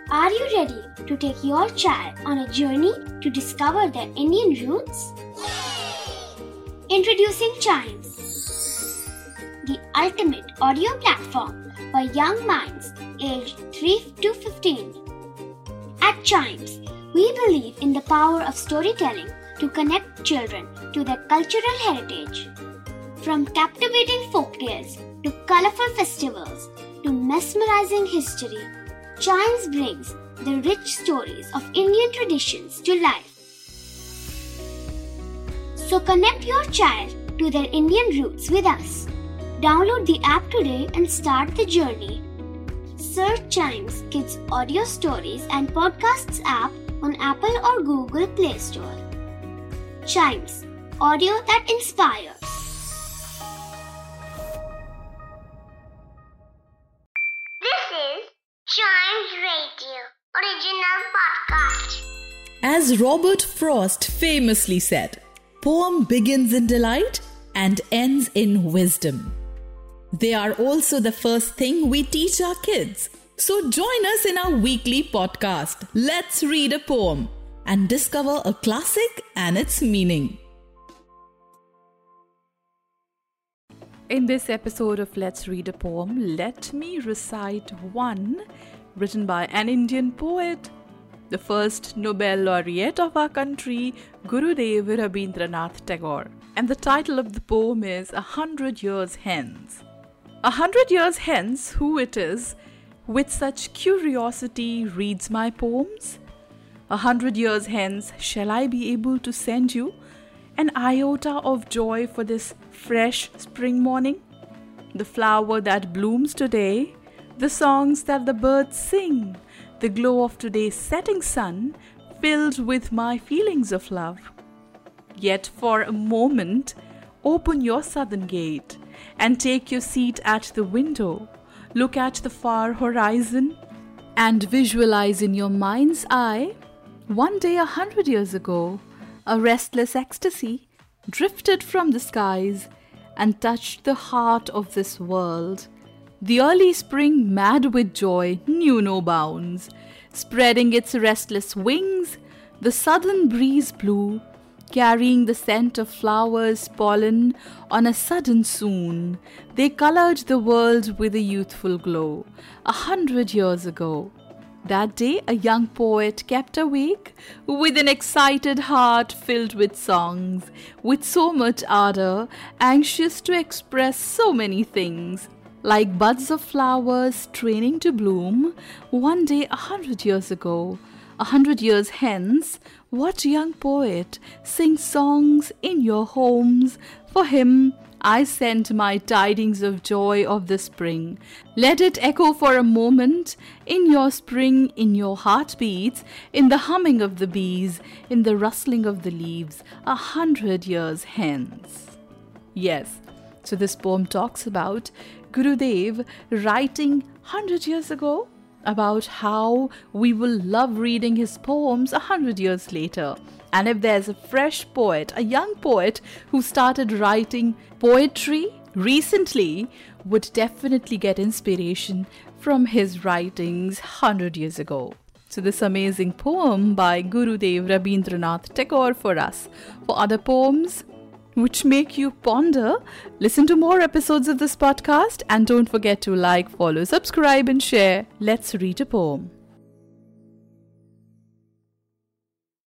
Are you ready to take your child on a journey to discover their Indian roots? Introducing Chimes, the ultimate audio platform for young minds aged 3 to 15. At Chimes, we believe in the power of storytelling to connect children to their cultural heritage. From captivating folktales to colorful festivals to mesmerizing history, Chimes brings the rich stories of Indian traditions to life. So connect your child to their Indian roots with us. Download the app today and start the journey. Search Chimes Kids Audio Stories and Podcasts app on Apple or Google Play Store. Chimes, audio that inspires. Chimes Radio Original Podcast. As Robert Frost famously said, poem begins in delight and ends in wisdom. They are also the first thing we teach our kids. So join us in our weekly podcast, Let's Read a Poem, and discover a classic and its meaning. In this episode of Let's Read a Poem, let me recite one written by an Indian poet, the first Nobel laureate of our country, Gurudev Rabindranath Tagore. And the title of the poem is 100 Years Hence. 100 years hence, who it is, with such curiosity reads my poems? 100 years hence, shall I be able to send you an iota of joy for this fresh spring morning? The flower that blooms today, the songs that the birds sing, the glow of today's setting sun, filled with my feelings of love. Yet for a moment, open your southern gate and take your seat at the window. Look at the far horizon and visualize in your mind's eye, one day 100 years ago, a restless ecstasy drifted from the skies and touched the heart of this world. The early spring, mad with joy, knew no bounds. Spreading its restless wings, the southern breeze blew, carrying the scent of flowers' pollen on a sudden soon. They colored the world with a youthful glow. 100 years ago, that day a young poet kept awake with an excited heart filled with songs, with so much ardor, anxious to express so many things. Like buds of flowers straining to bloom, one day 100 years ago, 100 years hence, what young poet sings songs in your homes? For him I send my tidings of joy of the spring. Let it echo for a moment in your spring, in your heartbeats, in the humming of the bees, in the rustling of the leaves, 100 years hence. Yes, so this poem talks about Gurudev writing 100 years ago, about how we will love reading his poems 100 years later. And if there's a fresh poet, a young poet who started writing poetry recently, would definitely get inspiration from his writings 100 years ago. So this amazing poem by Gurudev Rabindranath Tagore for us. For other poems which make you ponder, listen to more episodes of this podcast and don't forget to like, follow, subscribe and share. Let's read a poem.